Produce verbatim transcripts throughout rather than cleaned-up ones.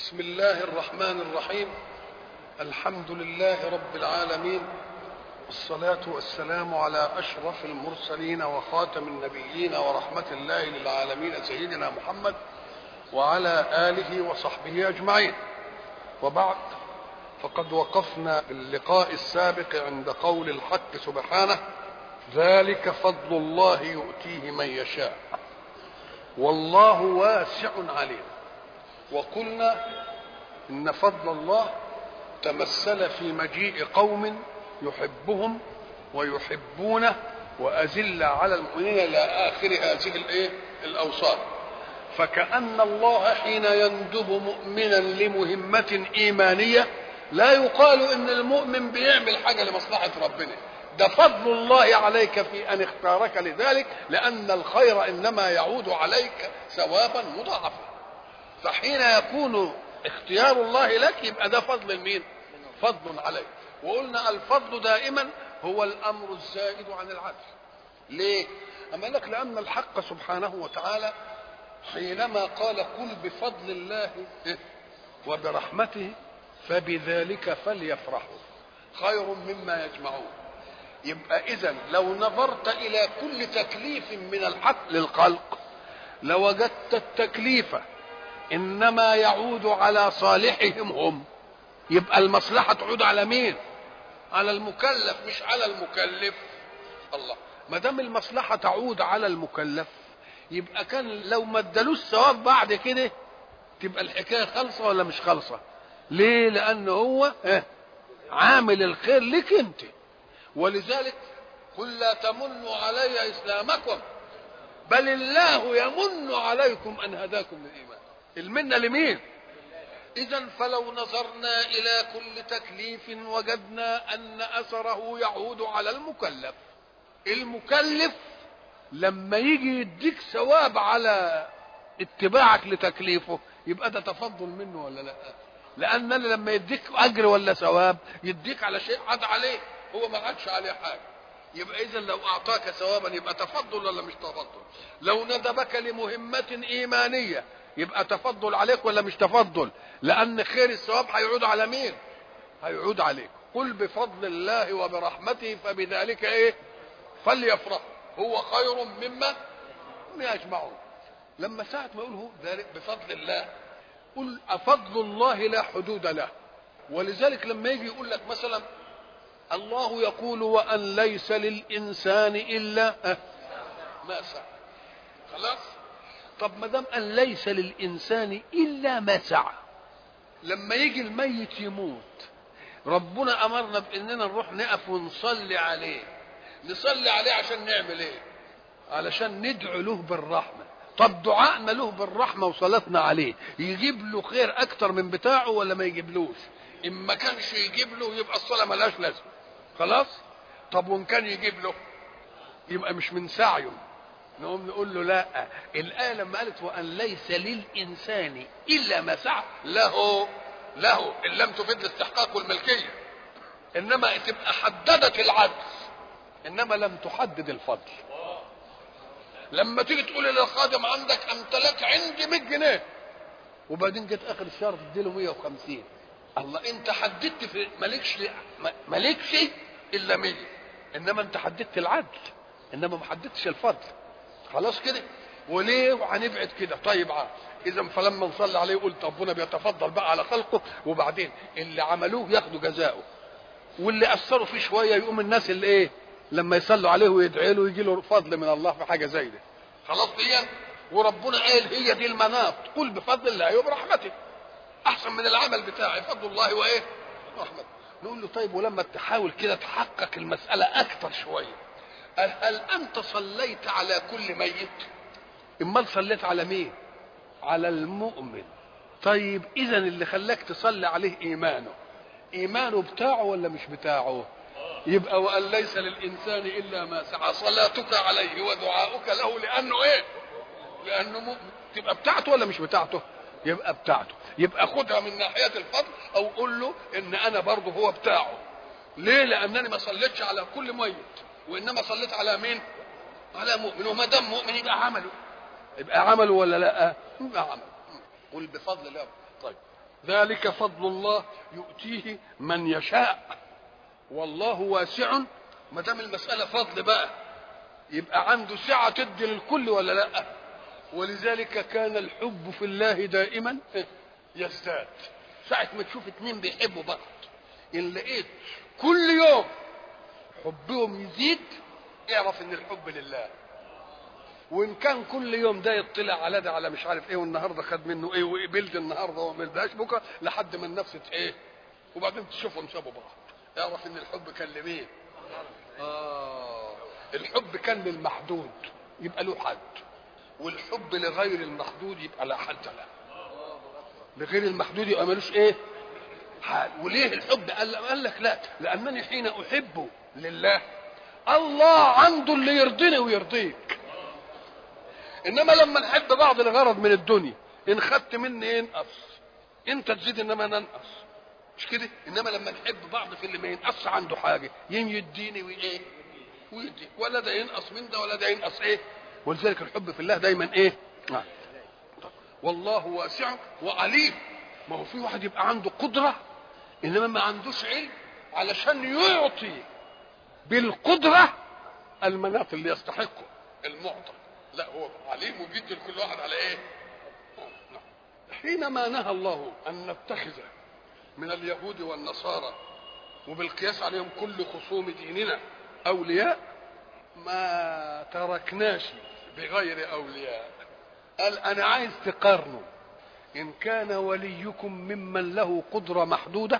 بسم الله الرحمن الرحيم. الحمد لله رب العالمين، والصلاة والسلام على أشرف المرسلين وخاتم النبيين ورحمة الله للعالمين سيدنا محمد وعلى آله وصحبه أجمعين. وبعد، فقد وقفنا باللقاء السابق عند قول الحق سبحانه: ذلك فضل الله يؤتيه من يشاء والله واسع عليم. وقلنا إن فضل الله تمثل في مجيء قوم يحبهم ويحبونه وأذل على المؤمنين إلى آخر هذه الإيه الأوصاف. فكأن الله حين يندب مؤمنا لمهمة إيمانية لا يقال إن المؤمن بيعمل حاجة لمصلحة ربنا، ده فضل الله عليك في أن اختارك لذلك، لأن الخير إنما يعود عليك ثوابا مضاعفا. فحين يكون اختيار الله لك يبقى ده فضل مين؟ فضل عليك. وقلنا الفضل دائما هو الأمر الزائد عن العدل. ليه؟ أما لك لأن الحق سبحانه وتعالى حينما قال: قل بفضل الله وبرحمته فبذلك فليفرحوا خير مما يجمعون. يبقى إذن لو نظرت إلى كل تكليف من الحق للخلق لوجدت التكليف إنما يعود على صالحهم هم، يبقى المصلحة تعود على مين؟ على المكلف مش على المكلف. الله، ما دام المصلحة تعود على المكلف يبقى كان لو ما ادالوش ثواب بعد كده تبقى الحكاية خالصة ولا مش خالصة؟ ليه؟ لأنه هو عامل الخير لك انت. ولذلك قل لا تمنوا علي إسلامكم بل الله يمن عليكم أن هداكم للإيمان. المنة لمين؟ إذن فلو نظرنا إلى كل تكليف وجدنا أن أثره يعود على المكلف. المكلف لما يجي يديك ثواب على اتباعك لتكليفه يبقى ده تفضل منه ولا لا؟ لأن لما يديك أجر ولا ثواب يديك على شيء عاد عليه، هو ما عادش عليه حاجة. يبقى إذن لو أعطاك ثوابا يبقى تفضل ولا مش تفضل؟ لو ندبك لمهمة إيمانية يبقى تفضل عليك ولا مش تفضل؟ لأن خير الثواب هيعود على مين؟ هيعود عليك. قل بفضل الله وبرحمته فبذلك إيه؟ فليفرح هو خير مما يجمعون. لما ساعة ما يقوله ذلك بفضل الله قل أفضل الله لا حدود له. ولذلك لما يجي يقول لك مثلا الله يقول وأن ليس للإنسان إلا ما سعى، خلاص؟ طب ما دام أن ليس للإنسان إلا ما سعى، لما يجي الميت يموت ربنا أمرنا بأننا نروح نقف ونصلي عليه. نصلي عليه عشان نعمل إيه؟ علشان ندعو له بالرحمة. طب دعائنا له بالرحمة وصلاتنا عليه يجيب له خير أكتر من بتاعه ولا ما يجيبلوش؟ إن ما كانش يجيب له يبقى الصلاة ملاش لازمة، خلاص؟ طب وإن كان يجيب له يبقى مش من سعيه. نقوم نقول له لا، الآية لما قالت وأن ليس للإنسان إلا ما سعى له له إن لم تفيد الاستحقاق والملكية، إنما تبقى حددت العدل إنما لم تحدد الفضل. لما تيجي تقول للخادم عندك أنت لك عندي مية جنيه وبعدين جت آخر الشهر تديله مية وخمسين، الله، أنت حددت في مالكش مالكش إلا مية، إنما أنت حددت العدل إنما ما حددتش الفضل. خلاص كده؟ وليه وهنبعد كده؟ طيب عارف. إذا فلما نصلي عليه يقول ربنا بيتفضل بقى على خلقه، وبعدين اللي عملوه ياخدوا جزاؤه واللي أثروا فيه شوية يقوم الناس اللي إيه لما يصلوا عليه ويدعي له يجي له فضل من الله في حاجة زي ده. خلاص دي وربنا قال هي دي المناط. قل بفضل الله وبرحمته أحسن من العمل بتاعي، فضل الله وإيه؟ رحمته. نقول له طيب ولما تحاول كده تحقق المسألة أكتر شوية، هل أنت صليت على كل ميت؟ امال صليت على مين؟ على المؤمن. طيب إذن اللي خلاك تصلي عليه إيمانه، إيمانه بتاعه ولا مش بتاعه؟ يبقى وأن ليس للإنسان إلا ما سعى، صلاتك عليه ودعاؤك له لأنه إيه؟ لأنه مؤمن. تبقى بتاعته ولا مش بتاعته؟ يبقى بتاعته. يبقى خدها من ناحية الفضل أو قول له إن أنا برضه هو بتاعه. ليه؟ لأنني ما صليتش على كل ميت وإنما صليت على مين؟ على مؤمن. وما دام مؤمن يبقى عمله، يبقى عمله ولا لا؟ يبقى عمله. قل بفضل الله. طيب ذلك فضل الله يؤتيه من يشاء والله واسع. ما دام المسألة فضل بقى يبقى عنده سعة تدي للكل ولا لا؟ ولذلك كان الحب في الله دائما يزداد. ساعة ما تشوف اتنين بيحبوا بعض إن لقيت كل يوم حبهم يزيد اعرف ان الحب لله. وان كان كل يوم ده يطلع على ده على مش عارف ايه والنهارده خد منه ايه وقبلت النهارده وما قبلتهاش بكره لحد ما النفس ايه وبعدين تشوفهم سابوا بعض اعرف ان الحب كان لمين؟ اه الحب كان للمحدود يبقى له حد، والحب لغير المحدود يبقى لا حد له. لغير المحدود يبقى ملوش ايه؟ حال. وليه الحب؟ قال, قال لك لا، لانني حين احب لله الله عنده اللي يرضيني ويرضيك. انما لما نحب بعض لغرض من الدنيا ان خدت مني ينقص انت تزيد انما ننقص مش كده. انما لما نحب بعض في اللي ما ينقص عنده حاجه يم يديني وايه ويدي، ولا ده ينقص من ده ولا ده ينقص ايه. ولذلك الحب في الله دايما ايه؟ آه. والله واسع وعليم. ما هو في واحد يبقى عنده قدره انما ما عندوش علم علشان يعطي بالقدره المناط اللي يستحقه المعطى. لا هو عليم وبيدي لكل واحد على ايه؟ حينما نهى الله ان نتخذ من اليهود والنصارى وبالقياس عليهم كل خصوم ديننا اولياء ما تركناش بغير اولياء. قال انا عايز تقارنوا ان كان وليكم ممن له قدرة محدودة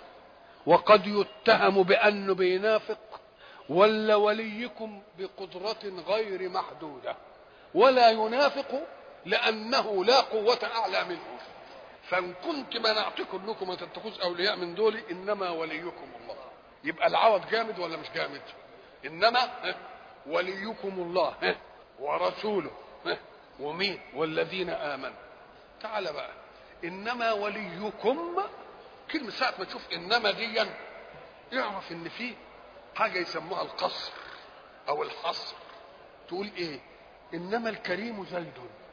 وقد يتهم بانه بينافق ولا وليكم بقدرة غير محدودة ولا ينافق لانه لا قوة اعلى منه. فان كنت منعتكم انكم ما تتخذوا اولياء من دول انما وليكم الله. يبقى العوض جامد ولا مش جامد؟ انما وليكم الله ورسوله ومين والذين امنوا. تعال بقى انما وليكم كلمه ساعه ما تشوف انما دي اعرف ان في حاجه يسموها القصر او الحصر. تقول ايه؟ انما الكريم زيد.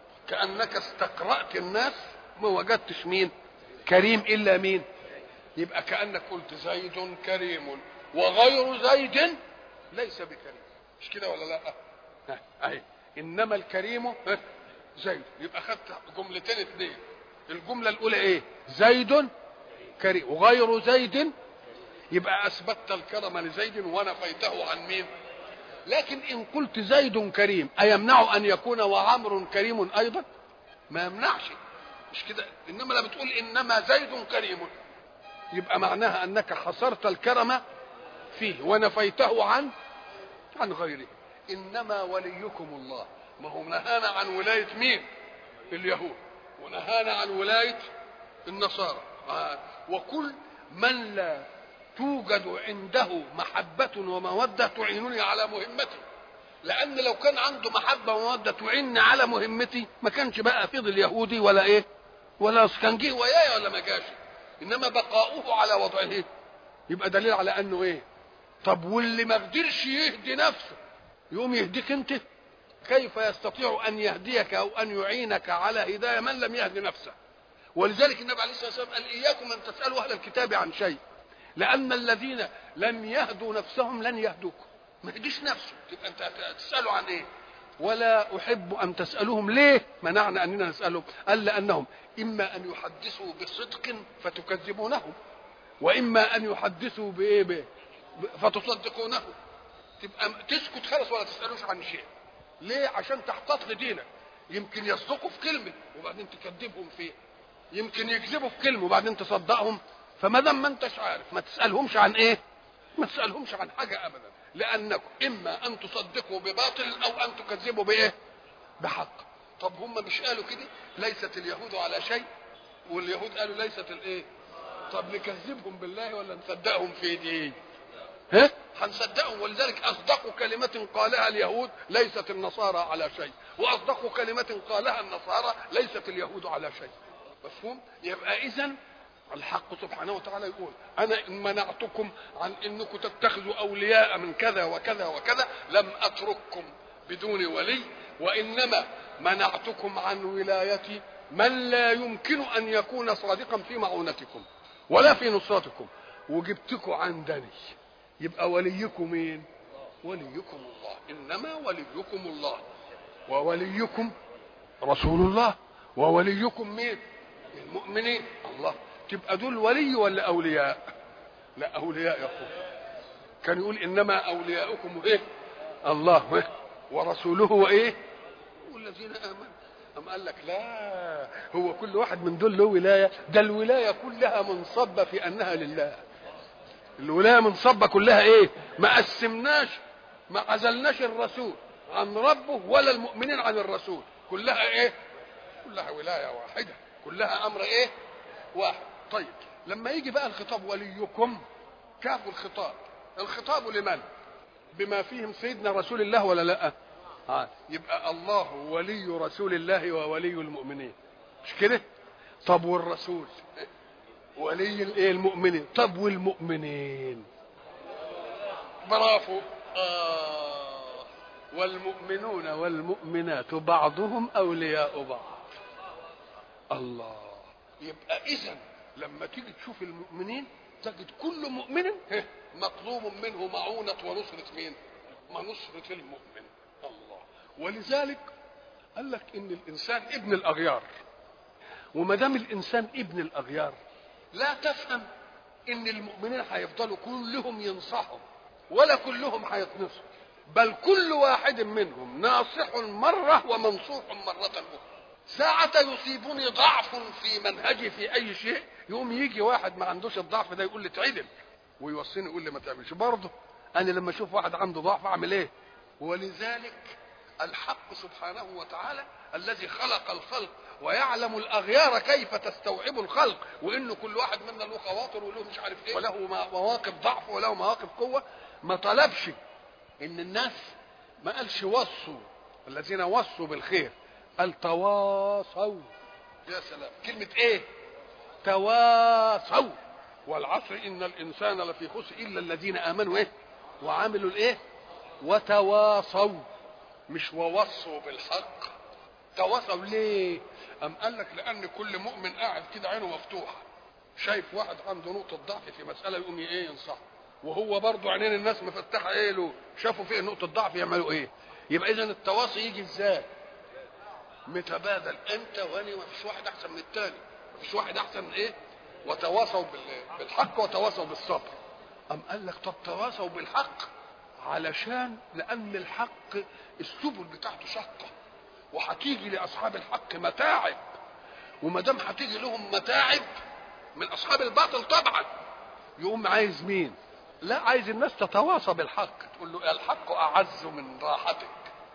كانك استقرأت الناس ما وجدتش مين كريم الا مين. يبقى كانك قلت زيد كريم وغير زيد ليس بكريم. مش كده ولا لا؟ اهي انما الكريم زيد. يبقى خدت جملتين اثنين. الجمله الاولى ايه؟ زيد كريم وغير زيد. يبقى اثبتت الكرم لزيد ونفيته عن مين؟ لكن ان قلت زيد كريم ايمنع ان يكون وعمر كريم ايضا؟ ما يمنعش مش كده. انما لا بتقول انما زيد كريم يبقى معناها انك حصرت الكرم فيه ونفيته عن عن غيره. انما وليكم الله. ما هو نهانا عن ولايه مين؟ اليهود ونهانا عن ولايه النصارى. آه. وكل من لا توجد عنده محبة ومودة تعينني على مهمتي. لأن لو كان عنده محبة ومودة تعينني على مهمتي ما كانش بقى فضل اليهودي ولا إيه ولا كان جه وياي ولا ما جاش. إنما بقاؤه على وضعه يبقى دليل على أنه إيه. طب واللي ما قدرش يهدي نفسه يقوم يهديك أنت؟ كيف يستطيع أن يهديك أو أن يعينك على هداية من لم يهدي نفسه؟ ولذلك النبي عليه الصلاة والسلام قال إياكم أن تسألوا أهل الكتاب عن شيء لأن الذين لم يهدوا نفسهم لن يهدوكم. ما يهديش نفسه تبقى أنت تسألوا عن إيه؟ ولا أحب أن تسألوهم. ليه منعنا أننا نسألهم؟ قال لأنهم إما أن يحدثوا بصدق فتكذبونهم وإما أن يحدثوا بإيه بإيه فتصدقونه. تبقى تسكت خلاص ولا تسألوش عن شيء. ليه؟ عشان تحتاط لدينك. يمكن يصدقوا في كلمة وبعدين تكذبهم فيه. يمكن يكذبوا في كلمة وبعدين تصدقهم. فما دام ما انتش عارف ما تسألهمش عن ايه؟ ما تسألهمش عن حاجة ابدا. لانكم اما ان تصدقوا بباطل او ان تكذبوا بايه؟ بحق. طب هم مش قالوا كده ليست اليهود على شيء واليهود قالوا ليست الايه؟ طب نكذبهم بالله ولا نصدقهم في دي؟ ها؟ هنصدقهم. ولذلك اصدقوا كلمة قالها اليهود ليست النصارى على شيء واصدقوا كلمة قالها النصارى ليست اليهود على شيء. مفهوم؟ يبقى اذن الحق سبحانه وتعالى يقول انا ان منعتكم عن انكم تتخذوا اولياء من كذا وكذا وكذا لم اترككم بدون ولي وانما منعتكم عن ولايتي من لا يمكن ان يكون صادقا في معونتكم ولا في نصرتكم وجبتكم عندني، يبقى وليكم مين؟ وليكم الله. انما وليكم الله ووليكم رسول الله ووليكم مين؟ المؤمنين. الله. تبقى دول ولي ولا اولياء؟ لا اولياء. يقول كان يقول انما اولياؤكم ايه؟ الله إيه؟ ورسوله وايه؟ والذين امنوا. أم قال لك لا، هو كل واحد من دول له ولايه، ده الولايه كلها منصبه في انها لله. الولايه منصبه كلها ايه؟ ما قسمناش، ما عزلناش الرسول عن ربه ولا المؤمنين عن الرسول، كلها ايه؟ كلها ولايه واحده، كلها امر ايه؟ واحد. طيب لما يجي بقى الخطاب وليكم، كاف الخطاب، الخطاب لمن؟ بما فيهم سيدنا رسول الله ولا لا؟ آه. يبقى الله ولي رسول الله وولي المؤمنين، مش كده؟ طب والرسول ولي الايه؟ المؤمنين. طب والمؤمنين؟ برافو. آه. والمؤمنون والمؤمنات بعضهم اولياء بعض. الله. يبقى اذا لما تيجي تشوف المؤمنين تجد كل مؤمن مطلوب منه معونة ونصرة مين؟ ما نصرة المؤمن. الله. ولذلك قال لك ان الانسان ابن الاغيار، وما دام الانسان ابن الاغيار لا تفهم ان المؤمنين هيفضلوا كلهم ينصحوا ولا كلهم هيتنصحوا، بل كل واحد منهم ناصح مرة ومنصوح مرة أخرى. ساعة يصيبني ضعف في منهجي في أي شيء، يقوم يجي واحد ما عندوش الضعف ده يقول لي تعدل، ويوصيني يقول لي ما تعملش. برضه أنا لما أشوف واحد عنده ضعف أعمل إيه؟ ولذلك الحق سبحانه وتعالى الذي خلق الخلق ويعلم الأغيار كيف تستوعب الخلق، وإنه كل واحد منا له خواطر وله مش عارف إيه وله مواقف ضعف وله مواقف قوة، ما طلبش إن الناس، ما قالش وصوا الذين وصوا بالخير، قال تواصوا. يا سلام، كلمة ايه؟ تواصوا. والعصر ان الانسان لفي خسر الا الذين امنوا ايه؟ وعملوا الايه؟ وتواصوا، مش ووصوا بالحق. تواصوا ليه؟ ام قال لك لان كل مؤمن قاعد كده عينه مفتوحه، شايف واحد عنده نقطه ضعف في مساله يقوم ايه؟ ينصحه، وهو برضه عينين الناس مفتحه ايه له؟ شافوا فيه نقطه ضعف يعملوا ايه؟ يبقى اذا التواصي يجي ازاي؟ متبادل، انت وانا، ما فيش واحد احسن من الثاني، ما فيش واحد احسن من ايه؟ وتواصوا بالحق وتواصوا بالصبر. ام قال لك طب تواصوا بالحق علشان لان الحق السبل بتاعته شقه، وهتيجي لاصحاب الحق متاعب، وما دام هتيجي لهم متاعب من اصحاب الباطل طبعا، يقوم عايز مين؟ لا، عايز الناس تتواصى بالحق، تقول له الحق اعز من راحتك،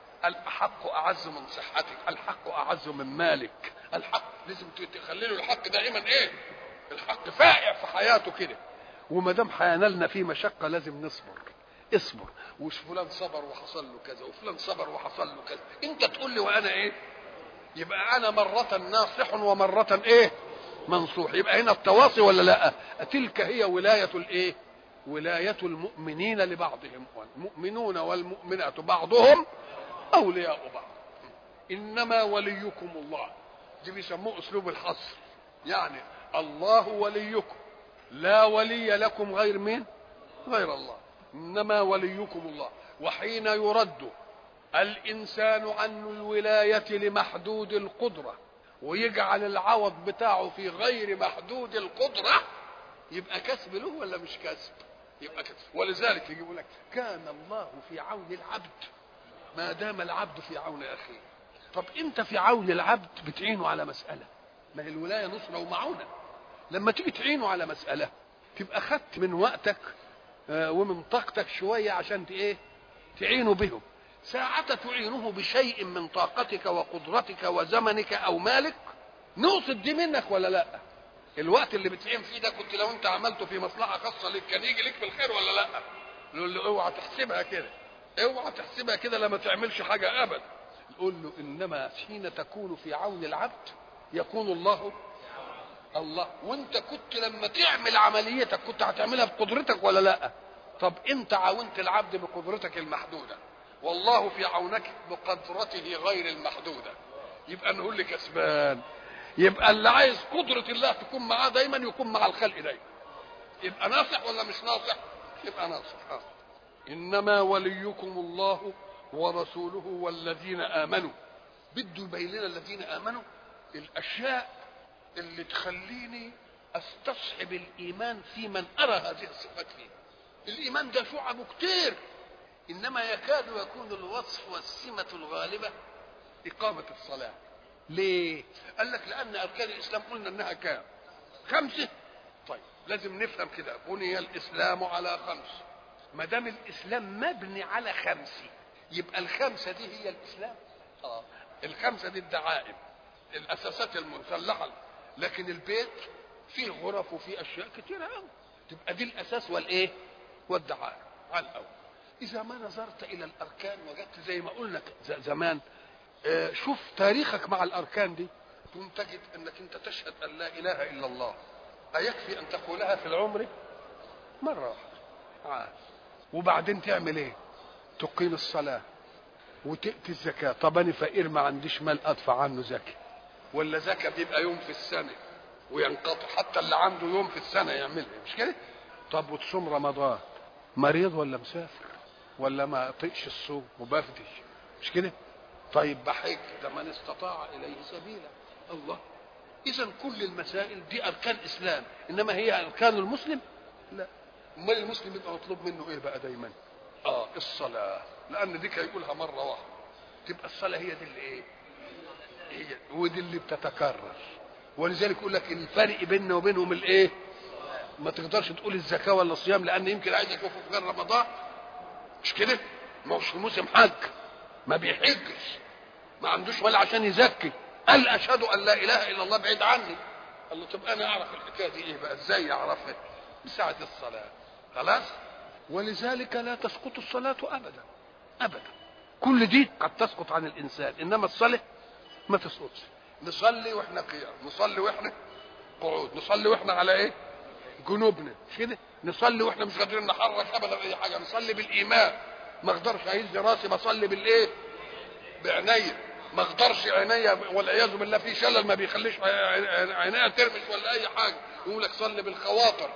الحق اعز من صحتك، الحق اعز من مالك، الحق لازم تخلي له الحق دائما ايه؟ الحق فائع في حياته كده. وما دام هينالنا فيه مشقه لازم نصبر، اصبر، وش فلان صبر وحصل له كذا، وفلان صبر وحصل له كذا، انت تقول لي وانا ايه؟ يبقى انا مره ناصح ومره ايه؟ منصوح. يبقى هنا التواصي ولا لا؟ تلك هي ولايه الايه؟ ولايه المؤمنين لبعضهم، والمؤمنون والمؤمنات بعضهم اولياء بعض. انما وليكم الله، دي بيسموه اسلوب الحصر، يعني الله وليكم، لا ولي لكم غير مين؟ غير الله. انما وليكم الله. وحين يرد الانسان عن الولايه لمحدود القدره ويجعل العوض بتاعه في غير محدود القدره، يبقى كسب له ولا مش كسب؟ يبقى كسب. ولذلك يقول لك كان الله في عون العبد ما دام العبد في عون اخيه. طب انت في عون العبد بتعينه على مساله، ما هي الولايه نصره ومعونه. لما تيجي تعينه على مساله تبقى خدت من وقتك ومن طاقتك شويه عشان ايه؟ تعينه بهم. ساعة تعينه بشيء من طاقتك وقدرتك وزمنك او مالك، نقصد دي منك ولا لا؟ الوقت اللي بتعين فيه ده كنت لو انت عملته في مصلحه خاصه لك كان يجي لك في الخير ولا لا؟ نقول له اوعى تحسبها كده، اوعى تحسبها كده، لما تعملش حاجه ابدا. نقول له انما حين تكون في عون العبد يكون الله الله. وانت كنت لما تعمل عمليتك كنت هتعملها بقدرتك ولا لا؟ طب انت عاونت العبد بقدرتك المحدوده، والله في عونك بقدرته غير المحدوده، يبقى نقول لك كسبان. يبقى اللي عايز قدرة الله تكون معاه دايما يكون مع الخلق دايما، يبقى ناصح ولا مش ناصح؟ يبقى ناصح. آه. إنما وليكم الله ورسوله والذين آمنوا. بده يبين لنا الذين آمنوا الأشياء اللي تخليني استصحب الإيمان في من أرى هذه الصفات فيه. الإيمان ده شعبه كتير، إنما يكاد يكون الوصف والسمة الغالبة إقامة الصلاة. ليه؟ قال لك لأن أركان الإسلام قلنا إنها كام؟ خمسة. طيب لازم نفهم كده، بني الإسلام على خمس. ما دام الإسلام مبني على خمس يبقى الخمسة دي هي الإسلام. آه. الخمسة دي الدعائم، الأساسات المسلحة، لكن البيت فيه غرف وفيه أشياء كتيرة أوي، تبقى دي الأساس والإيه؟ والدعائم على الأول. إذا ما نظرت إلى الأركان وجدت زي ما قلنا زمان، آه شوف تاريخك مع الأركان دي، ثم تجد أنك أنت تشهد أن لا إله إلا الله، أيكفي أن تقولها في العمر مرة واحدة؟ آه. وبعدين تعمل إيه؟ تقيم الصلاة وتأتي الزكاة. طب أنا فقير ما عنديش مال أدفع عنه زكاة، ولا زكاة بيبقى يوم في السنة وينقطع، حتى اللي عنده يوم في السنة يعملها، مش كده؟ طب وتصوم رمضان، مريض ولا مسافر ولا ما طيقش الصوم وبفدي، مش كده؟ طيب بحج، ده من استطاع إليه سبيلا. الله، إذا كل المسائل دي أركان إسلام، إنما هي أركان المسلم؟ لا. أمال المسلم يبقى مطلوب منه إيه بقى دايما؟ آه الصلاة، لأن دي هيقولها مرة واحدة، تبقى الصلاة هي دي اللي إيه؟ هي ودي اللي بتتكرر. ولذلك يقول لك الفرق بيننا وبينهم الإيه؟ ما تقدرش تقول الزكاة ولا الصيام، لأن يمكن عايز يشوفه في غير رمضان، مش كده؟ ما هوش في موسم حج، ما بيحجش، ما عندوش ولا عشان يزكي، قال أشهد أن لا إله إلا الله بعيد عني. قال له طب أنا أعرف الحكاية دي إيه بقى؟ إزاي أعرفها؟ بساعة الصلاة. خلاص؟ ولذلك لا تسقط الصلاة أبدا أبدا. كل دي قد تسقط عن الإنسان، إنما الصلاة ما تسقطش. نصلي وإحنا قيام، نصلي وإحنا قعود، نصلي وإحنا على إيه؟ جنوبنا، مش كده؟ نصلي وإحنا مش قادرين نحرك أبدا أي حاجة، نصلي بالإيمان. ما أقدرش أهز راسي بصلي بالإيه؟ بعينيا. ما أقدرش عينيا والعياذ بالله في شلل ما بيخليش عينيا ترمش ولا أي حاجة، يقول لك صلي بالخواطر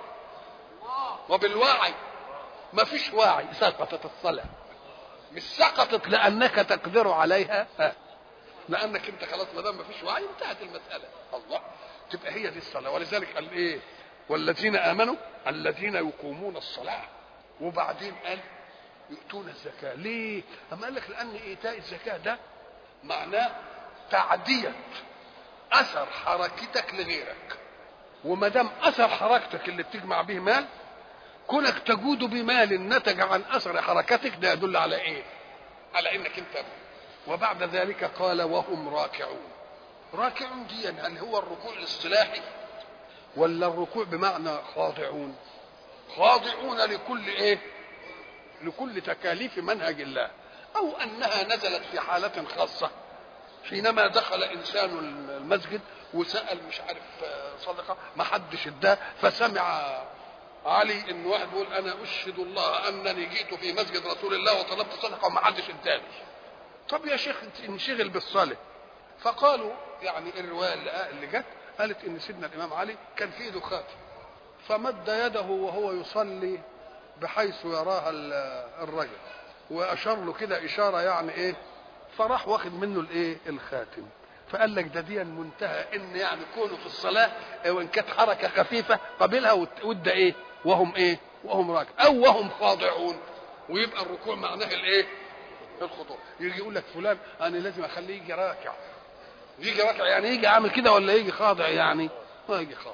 وبالوعي. ما فيش وعي، سقطت الصلاة. مش سقطت لأنك تقدر عليها، ها. لأنك أنت خلاص ما دام ما فيش وعي انتهت المسألة. الله، تبقى هي دي الصلاة. ولذلك قال إيه؟ والذين آمنوا الذين يقومون الصلاة، وبعدين قال يؤتون الزكاة. ليه؟ أما قال لك لأن إيتاء الزكاة ده معناه تعدية أثر حركتك لغيرك، وما دام أثر حركتك اللي بتجمع به مال، كونك تجود بمال نتج عن أثر حركتك، ده يدل على إيه؟ على إنك أنت. وبعد ذلك قال وهم راكعون. راكعون دي هل هو الركوع الاصطلاحي ولا الركوع بمعنى خاضعون؟ خاضعون لكل إيه؟ لكل تكاليف منهج الله، أو أنها نزلت في حالة خاصة حينما دخل إنسان المسجد وسأل مش عارف صدقة، ما حدش اداه، فسمع علي إن واحد بيقول أنا أشهد الله أنني جئت في مسجد رسول الله وطلبت صدقة وما حدش اداني. طب يا شيخ انشغل بالصلاة. فقالوا يعني الرواية اللي جت قالت إن سيدنا الإمام علي كان في ايده خاتم، فمد يده وهو يصلي بحيث يراها الرجل، واشار له كده اشاره يعني ايه، فراح واخد منه الايه الخاتم. فقال لك ده دي منتهى ان يعني كونه في الصلاه وان كانت حركه خفيفه قبلها وده ايه وهم ايه وهم راكع او وهم خاضعون، ويبقى الركوع معناه الايه الخضوع. يجي يقول لك فلان انا لازم اخليه يجي راكع، يجي راكع يعني يجي عامل كده ولا يجي خاضع؟ يعني ما يجي خاضع.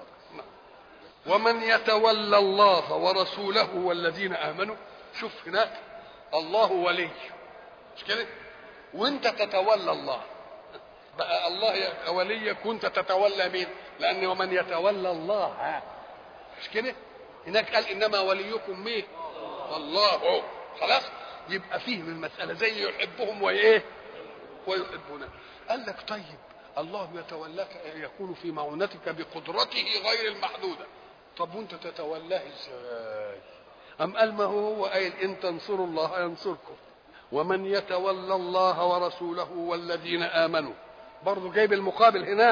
ومن يتولى الله ورسوله والذين آمنوا. شوف هناك الله ولي، مش كده؟ وانت تتولى الله بقى، الله وليك وانت تتولى مين؟ لأن ومن يتولى الله، مش كده؟ هناك قال إنما وليكم مين؟ الله. خلاص، يبقى فيه من المسألة زي يحبهم وإيه ويحبونه. قال لك طيب الله يتولاك يكون في معونتك بقدرته غير المحدودة. طب وانت تتولاه ازاي؟ ام قال ما هو هو قايل ان تنصروا الله ينصركم، ومن يتولى الله ورسوله والذين امنوا، برضه جايب المقابل هناك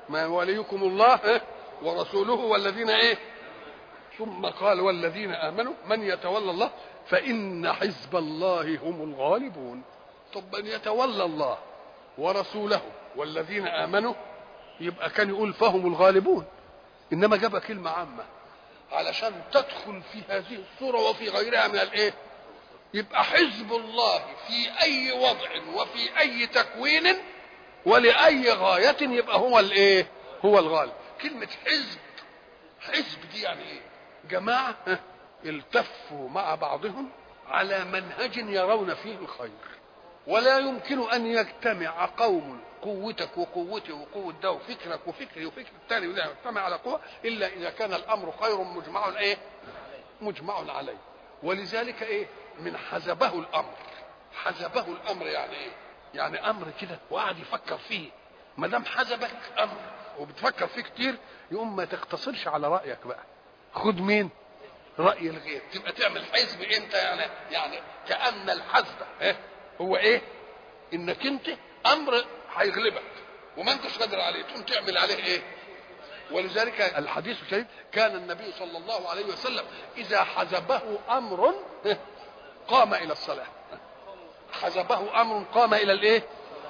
ما وليكم الله ورسوله والذين ايه، ثم قال والذين امنوا من يتولى الله فان حزب الله هم الغالبون. طب من يتولى الله ورسوله والذين امنوا يبقى كان يقول فهم الغالبون، انما جاب كلمه عامه علشان تدخل في هذه الصوره وفي غيرها من الايه. يبقى حزب الله في اي وضع وفي اي تكوين ولاي غايه يبقى هو الايه، هو الغالب. كلمه حزب، حزب دي يعني ايه؟ جماعه التفوا مع بعضهم على منهج يرون فيه الخير، ولا يمكن ان يجتمع قوم قوتك وقوتي وقوه ده وفكرك وفكري وفكر الثاني وده يجتمع على قوه الا اذا كان الامر خير مجمع ايه، مجمع عليه. ولذلك ايه، من حزبه الامر. حزبه الامر يعني ايه؟ يعني امر كده وقعد يفكر فيه. ما دام حزبك امر وبتفكر فيه كتير يقوم ما تقتصرش على رايك بقى، خد مين؟ راي الغير. تبقى تعمل حزب انت يعني، يعني كان الحزب ايه هو ايه؟ انك انت امر هيغلبك وما انتش قادر عليه تقوم تعمل عليه ايه. ولذلك الحديث الشريف كان النبي صلى الله عليه وسلم اذا حزبه امر قام الى الصلاه. حزبه امر قام الى الايه؟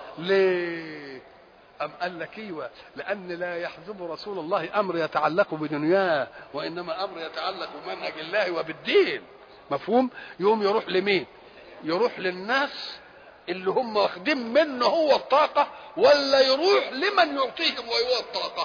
ليه؟ ام قال لك ايوه، لان لا يحزب رسول الله امر يتعلق بدنياه وانما امر يتعلق بمنهج الله وبالدين. مفهوم؟ يوم يروح لمين؟ يروح للناس اللي هم واخدين منه هو الطاقه، ولا يروح لمن يعطيهم وهو الطاقه؟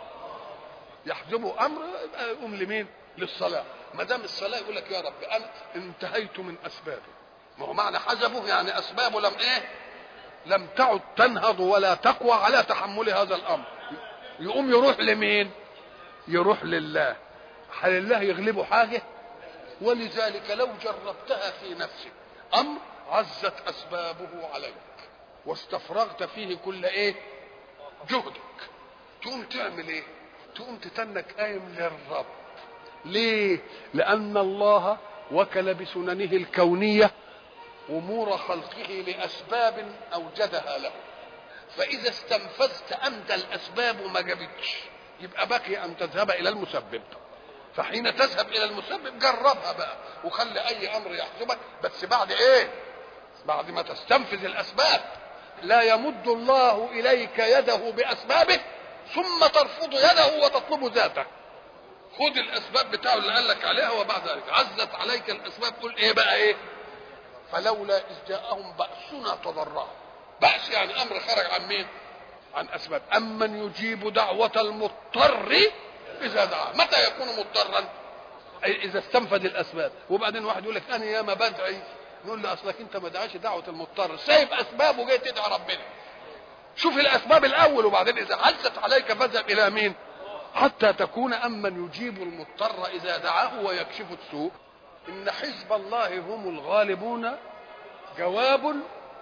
يحزبوا امر يبقى يقوم لمين؟ للصلاه. ما دام الصلاه يقول لك يا رب انا انتهيت من اسبابه. ما هو معنى حزبه يعني اسبابه لم ايه؟ لم تعد تنهض ولا تقوى على تحمل هذا الامر. يقوم يروح لمين؟ يروح لله. هل الله يغلبه حاجه؟ ولذلك لو جربتها في نفسك امر عزت اسبابه عليك واستفرغت فيه كل ايه؟ جهدك، تقوم تعمل ايه؟ تقوم تتنك قايم للرب. ليه؟ لان الله وكل بسننه الكونيه امور خلقه لاسباب اوجدها له، فاذا استنفذت انت الاسباب وما جابتش يبقى بقي ان تذهب الى المسبب. فحين تذهب الى المسبب جربها بقى وخلي اي امر يحجبك، بس بعد ايه؟ بعد ما تستنفذ الاسباب. لا يمد الله اليك يده باسبابه ثم ترفض يده وتطلب ذاته. خذ الاسباب بتاعه اللي قال لك عليها وبعد ذلك عزت عليك الاسباب قل ايه بقى ايه؟ فلولا اذ جاءهم باسنا تضرعوا. بأس يعني امر خرج عن مين؟ عن اسباب. امن يجيب دعوة المضطر اذا دعا. متى يكون مضطرا؟ اذا استنفذ الاسباب. وبعدين واحد يقول لك انا يا ما بدعي، نقول له اصلك انت ما دعاش دعوة المضطر، سايب اسباب وجاي تدعي ربنا. شوف الاسباب الاول وبعدين اذا عزت عليك فاذهب الى مين؟ حتى تكون امن يجيب المضطر اذا دعاه ويكشف السوء. ان حزب الله هم الغالبون جواب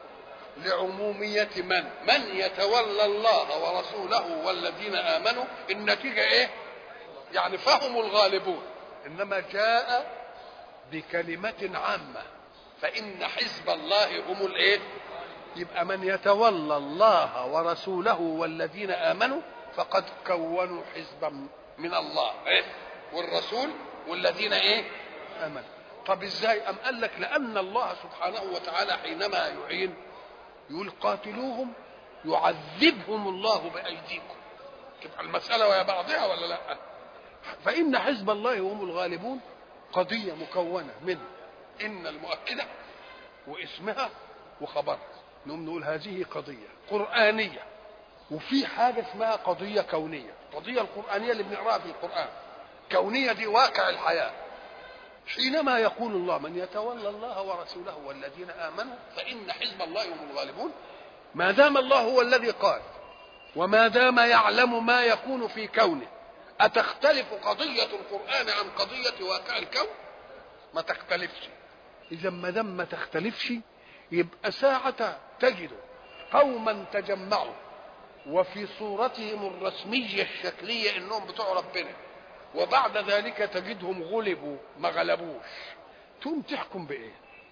لعمومية من؟ من يتولى الله ورسوله والذين آمنوا. النتيجة ايه؟ يعني فهم الغالبون، انما جاء بكلمة عامة فإن حزب الله هم الايه؟ يبقى من يتولى الله ورسوله والذين آمنوا فقد كونوا حزبا من الله إيه؟ والرسول والذين ايه؟ آمنوا. طب ازاي؟ أم قال لك لأن الله سبحانه وتعالى حينما يعين يقول قاتلوهم يعذبهم الله بأيديكم. تبقى المسألة ويا بعضها ولا لا؟ فإن حزب الله هم الغالبون قضية مكونة من إن المؤكدة واسمها وخبرها. نقوم نقول هذه قضية قرآنية، وفي حاجة اسمها قضية كونية. القضية القرآنية اللي بنقراها في القرآن كونية دي واقع الحياة. حينما يقول الله من يتولى الله ورسوله والذين آمنوا فإن حزب الله هم الغالبون، ما دام الله هو الذي قال وما دام يعلم ما يكون في كونه، أتختلف قضية القرآن عن قضية واقع الكون؟ ما تختلفش. إذا ما دام ما تختلفش يبقى ساعة تجد قوما تجمعوا وفي صورتهم الرسمية الشكلية إنهم بتوع ربنا، وبعد ذلك تجدهم غلبوا ما غلبوش، تقوم تحكم بايه؟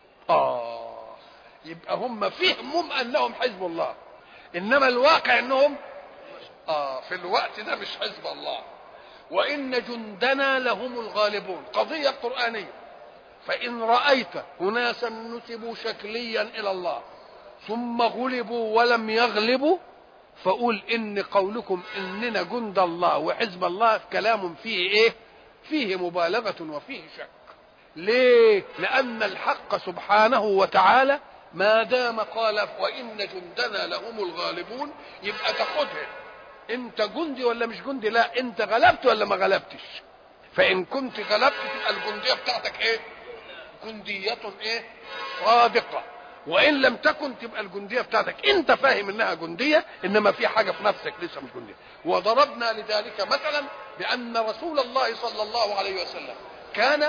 اه يبقى هم فهمهم انهم حزب الله، انما الواقع انهم اه في الوقت ده مش حزب الله. وان جندنا لهم الغالبون، قضيه قرانيه. فان رايت اناسا نسبوا شكليا الى الله ثم غلبوا ولم يغلبوا، فقول ان قولكم اننا جند الله وحزب الله كلام فيه ايه؟ فيه مبالغه وفيه شك. ليه؟ لان الحق سبحانه وتعالى ما دام قال وان جندنا لهم الغالبون، يبقى تاخدها انت جندي ولا مش جندي؟ لا، انت غلبت ولا ما غلبتش. فان كنت غلبت تبقى الجنديه بتاعتك ايه؟ جنديه ايه؟ صادقه. وان لم تكن تبقى الجنديه بتاعتك انت فاهم انها جنديه، انما في حاجه في نفسك لسه مش جنديه. وضربنا لذلك مثلا بان رسول الله صلى الله عليه وسلم كان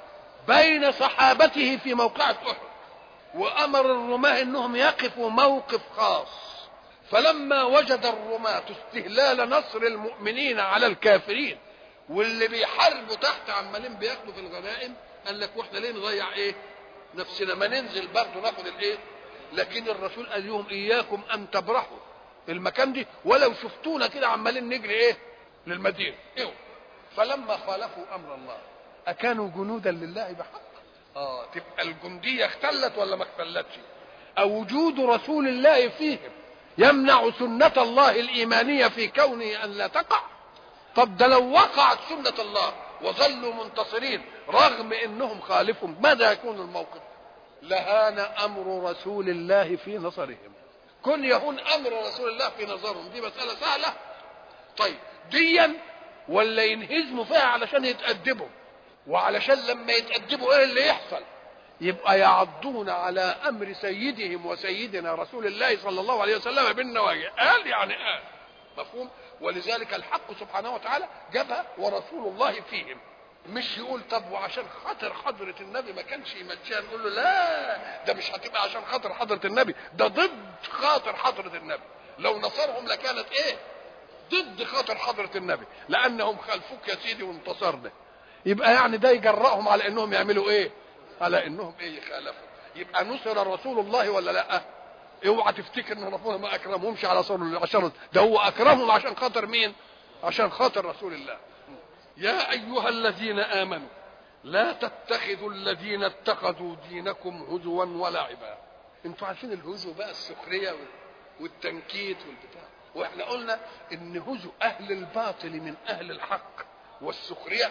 بين صحابته في موقعة احد، وامر الرماة انهم يقفوا موقف خاص. فلما وجد الرماة استهلال نصر المؤمنين على الكافرين واللي بيحاربوا تحت عمالين بياخدوا في الغنائم، قال لك واحنا ليه نضيع ايه نفسنا؟ ما ننزل برضه ناخد الايه. لكن الرسول قال لهم اياكم ان تبرحوا المكان دي ولو شفتونا كده عمالين نجري ايه للمدينه. ايوه. فلما خالفوا امر الله اكانوا جنودا لله بحق؟ اه تبقى الجنديه اختلت ولا ما اختلتش؟ او وجود رسول الله فيهم يمنع سنه الله الايمانيه في كونه ان لا تقع؟ طب ده لو وقعت سنه الله وظلوا منتصرين رغم انهم خالفوا، ماذا يكون الموقف؟ لهان امر رسول الله في نظرهم. كن يهون امر رسول الله في نظرهم دي مساله سهله. طيب ديا ولا ينهزموا فيها علشان يتأدبوا، وعلشان لما يتأدبوا ايه اللي يحصل؟ يبقى يعضون على امر سيدهم وسيدنا رسول الله صلى الله عليه وسلم بالنواجذ. قال يعني قال مفهوم. ولذلك الحق سبحانه وتعالى جابها ورسول الله فيهم. مش يقول طب وعشان خاطر حضرة النبي ما كانش يمشيها، نقول له لا، ده مش هتبقى عشان خاطر حضرة النبي، ده ضد خاطر حضرة النبي. لو نصرهم لكانت ايه؟ ضد خاطر حضرة النبي، لانهم خالفوك يا سيدي وانتصرنا. يبقى يعني ده يجرأهم على انهم يعملوا ايه؟ على انهم ايه؟ يخالفوا. يبقى نصر رسول الله ولا لا؟ اوعى تفتكر ان ربنا ما اكرمهمش على صور عشان ده هو اكرمهم عشان خاطر مين؟ عشان خاطر رسول الله. يا ايها الذين امنوا لا تتخذوا الذين اتخذوا دينكم هزوا ولعبا. انتوا عارفين الهزو بقى السخريه والتنكيت والبتاع، واحنا قلنا ان هزو اهل الباطل من اهل الحق والسخريه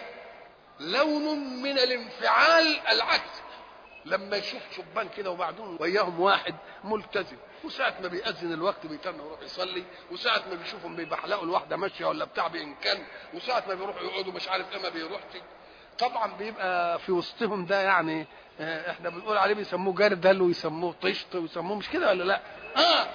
لون من الانفعال العكس. لما يشوف شبان كده وبعدهم وياهم واحد ملتزم، وساعة ما بيأذن الوقت بيتم يروح يصلي، وساعة ما بيشوفهم بيبحلقوا الواحدة ماشية ولا بتاع بإمكان، وساعة ما بيروحوا يقعدوا مش عارف ايه ما بيروحش، طبعا بيبقى في وسطهم ده يعني احنا بنقول عليه بيسموه جردل ويسموه طشت ويسموه مش كده ولا لا؟ اه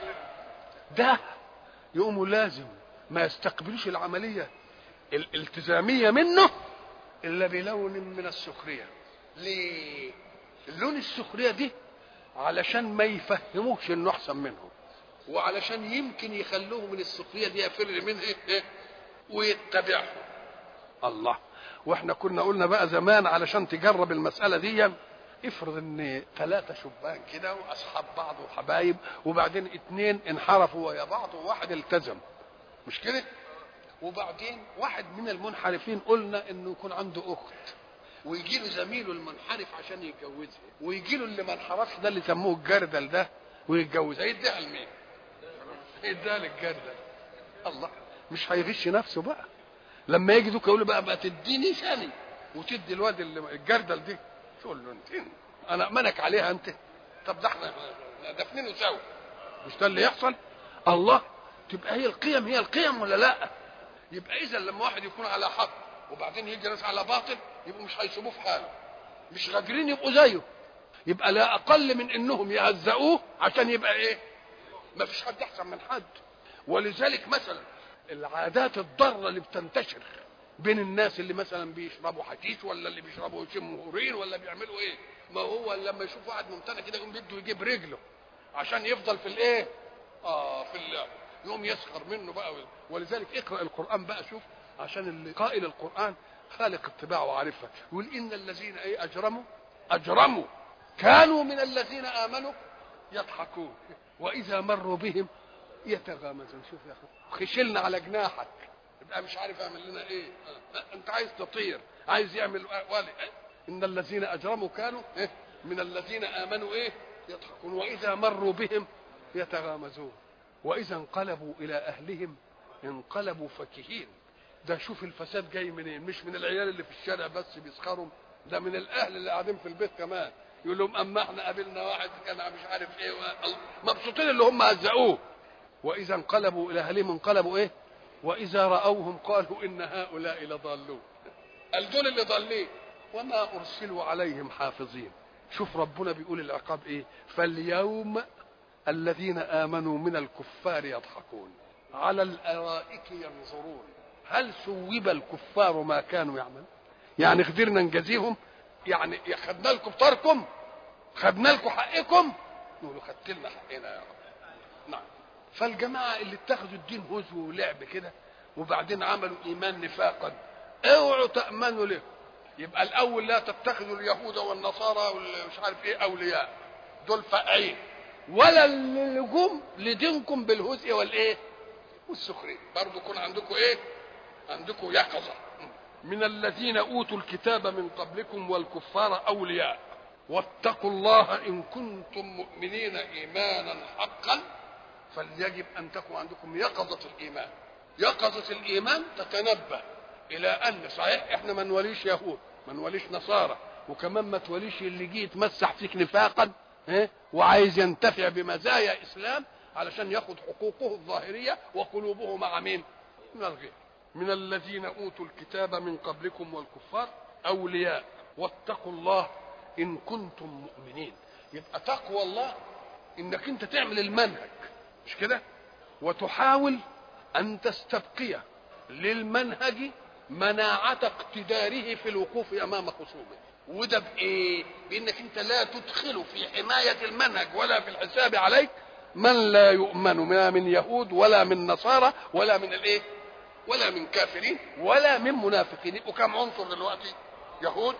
ده يقوموا لازم ما يستقبلوش العملية الالتزامية منه إلا بلون من السخرية. ليه؟ اللون السخرية دي علشان ما يفهموش انه احسن منهم، وعلشان يمكن يخلوه من السخرية دي يفر منها ايه ويتبعهم. الله. واحنا كنا قلنا بقى زمان علشان تجرب المسألة دي، افرض ان ثلاثة شبان كده واصحاب بعض وحبايب، وبعدين اتنين انحرفوا ويا بعض وواحد التزم، مش كده؟ وبعدين واحد من المنحرفين قلنا انه يكون عنده اخت، ويجي له زميله المنحرف عشان يتجوزها، ويجي له اللي ما انحرفش ده اللي سموه الجردل ده ويتجوزها، يديها لمين؟ يديها للجردل. الله، مش هيغش نفسه بقى لما يجي دوك يقول له بقى بقى تديني ثاني وتدي الواد الجردل دي، تقول له انت انا امنك عليها انت؟ طب ده احنا دفنينه سوا، مش ده اللي يحصل؟ الله. تبقى هي القيم هي القيم ولا لا؟ يبقى اذا لما واحد يكون على حق وبعدين يجي ناس على باطل يبقوا مش هيسيبوه في حاله، مش قادرين يبقوا زيه، يبقى لا اقل من انهم يهزئوه عشان يبقى ايه؟ ما فيش حد احسن من حد. ولذلك مثلا العادات الضاره اللي بتنتشر بين الناس اللي مثلا بيشربوا حشيش ولا اللي بيشربوا شمهورين ولا بيعملوا ايه، ما هو لما يشوف واحد ممتنع كده يقوم بده يجيب رجله عشان يفضل في الايه؟ اه في اللعب، يقوم يسخر منه بقى. ولذلك اقرا القران بقى شوف، عشان اللي قائل القران خالق الطباع وعارفها، يقول ان الذين ايه اجرموا اجرموا كانوا من الذين امنوا يضحكون واذا مروا بهم يتغامزون. شوف يا اخي، خشلنا على جناحك، يبقى مش عارف اعمل لنا ايه. انت عايز تطير، عايز يعمل ولي. ان الذين اجرموا كانوا إيه؟ من الذين امنوا ايه؟ يضحكون. واذا مروا بهم يتغامزون واذا انقلبوا الى اهلهم انقلبوا فكهين. ده شوف الفساد جاي منين؟ مش من العيال اللي في الشارع بس بيسخروا، ده من الاهل اللي قاعدين في البيت كمان. يقول لهم اما احنا قابلنا واحد كان مش عارف ايه، مبسوطين اللي هم هزقوه. واذا انقلبوا الى اهلهم انقلبوا ايه؟ واذا راوهم قالوا ان هؤلاء لضالون. قال دول اللي ضالين وما ارسلوا عليهم حافظين. شوف ربنا بيقول العقاب ايه؟ فاليوم الذين امنوا من الكفار يضحكون على الارائك ينظرون هل ثوب الكفار ما كانوا يعملون. يعني قدرنا نجازيهم؟ يعني خدنا لكم طاركم، خدنا لكم حقكم، نقولوا خدت لنا حقنا يا رب. نعم. فالجماعه اللي اتخذوا الدين هزو ولعب كده وبعدين عملوا ايمان نفاقا، اوعوا تامنوا له. يبقى الاول لا تتخذوا اليهود والنصارى والمش عارف ايه اولياء، دول فاقعين، ولا اللجوم لدينكم بالهزء والايه والسخريه. برضو يكون عندكم ايه؟ عندكم يقظه. من الذين اوتوا الكتاب من قبلكم والكفار اولياء واتقوا الله ان كنتم مؤمنين ايمانا حقا. فليجب ان تكون عندكم يقظه الايمان. يقظه الايمان تتنبه الى ان صحيح احنا ما نوليش يهود، ما نوليش نصارى، وكمان ما توليش اللي جه يتمسح فيك نفاقا ايه وعايز ينتفع بمزايا اسلام علشان ياخد حقوقه الظاهريه وقلوبه مع مين؟ من الغير. من الذين اوتوا الكتاب من قبلكم والكفار اولياء واتقوا الله ان كنتم مؤمنين. يبقى تقوى الله انك انت تعمل المنهج، مش كده؟ وتحاول ان تستبقي للمنهج مناعة اقتداره في الوقوف امام خصومه. وده بايه؟ بانك انت لا تدخل في حماية المنهج ولا في الحساب عليك من لا يؤمن من يهود ولا من نصارى ولا من الايه؟ ولا من كافرين ولا من منافقين. وكم عنصر دلوقتي؟ يهود،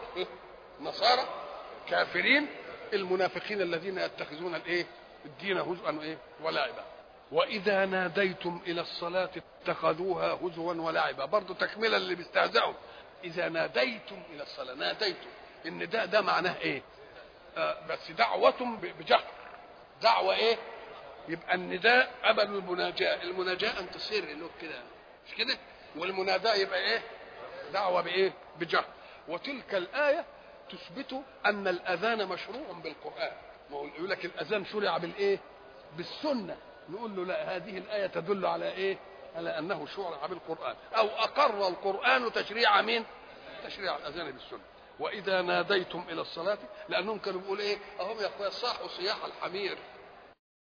نصارى، كافرين، المنافقين الذين يتخذون الايه؟ الدين هزءا وايه؟ ولعبا. واذا ناديتم الى الصلاه اتخذوها هزوا ولعبا. برضه تكمله اللي بيستهزئوا. اذا ناديتم الى الصلاه، ناديتم النداء ده معناه ايه؟ آه بس دعوه بجهر، دعوه ايه؟ يبقى النداء قبل المناجاه. المناجاه ان تسر له كده، مش كده؟ والمناداه يبقى ايه؟ دعوه بايه؟ بجهر. وتلك الايه تثبت ان الاذان مشروع بالقران. يقول لك الاذان شرع بالايه؟ بالسنه. نقول له لا، هذه الايه تدل على ايه؟ على انه شرع بالقران، او اقر القران تشريع مين؟ تشريع الاذان بالسنه. واذا ناديتم الى الصلاه، لانهم كانوا بيقولوا ايه؟ اهم يا اخويا صاحوا صياح الحمير